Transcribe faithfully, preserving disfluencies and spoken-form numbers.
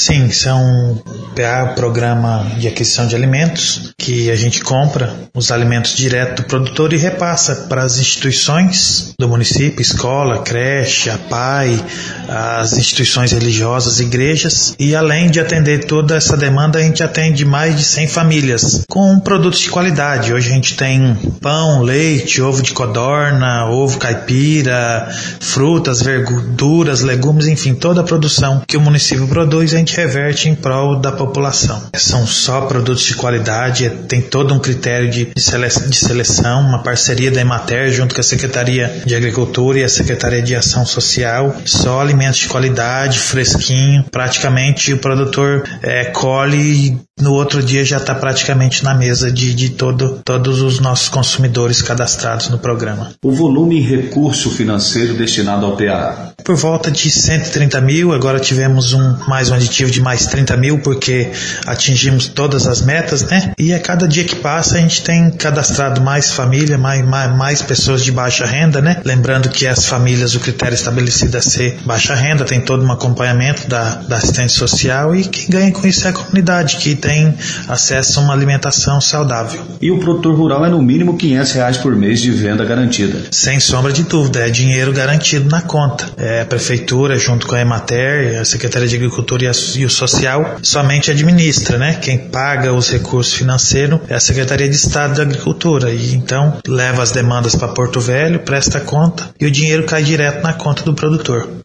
Sim, são P A, Programa de Aquisição de Alimentos, que a gente compra os alimentos direto do produtor e repassa para as instituições do município, escola, creche, a P A I, as instituições religiosas, igrejas, e além de atender toda essa demanda, a gente atende mais de cem famílias com produtos de qualidade. Hoje a gente tem pão, leite, ovo de codorna, ovo caipira, frutas, verduras, legumes, enfim, toda a produção que o município produz a gente reverte em prol da população. São só produtos de qualidade, tem todo um critério de, de seleção, uma parceria da Emater junto com a Secretaria de Agricultura e a Secretaria de Ação Social, só alimentos de qualidade, fresquinho, praticamente o produtor é, colhe e no outro dia já está praticamente na mesa de, de todo, todos os nossos consumidores cadastrados no programa. O volume em recurso financeiro destinado ao P A? Por volta de cento e trinta mil, agora tivemos um, mais um aditivo de mais trinta mil, porque atingimos todas as metas, né? E a cada dia que passa a gente tem cadastrado mais família, mais, mais, mais pessoas de baixa renda, né? Lembrando que as famílias, o critério estabelecido é ser baixa renda, tem todo um acompanhamento da, da assistente social e quem ganha com isso é a comunidade, que tem acesso a uma alimentação saudável. E o produtor rural é no mínimo quinhentos reais por mês de venda garantida? Sem sombra de dúvida, é dinheiro garantido na conta. É, a prefeitura, junto com a Emater, a Secretaria de Agricultura e, a, e o Social, somente administra, né? Quem paga os recursos financeiros é a Secretaria de Estado de Agricultura. E então leva as demandas para Porto Velho, presta conta e o dinheiro cai direto na conta do produtor.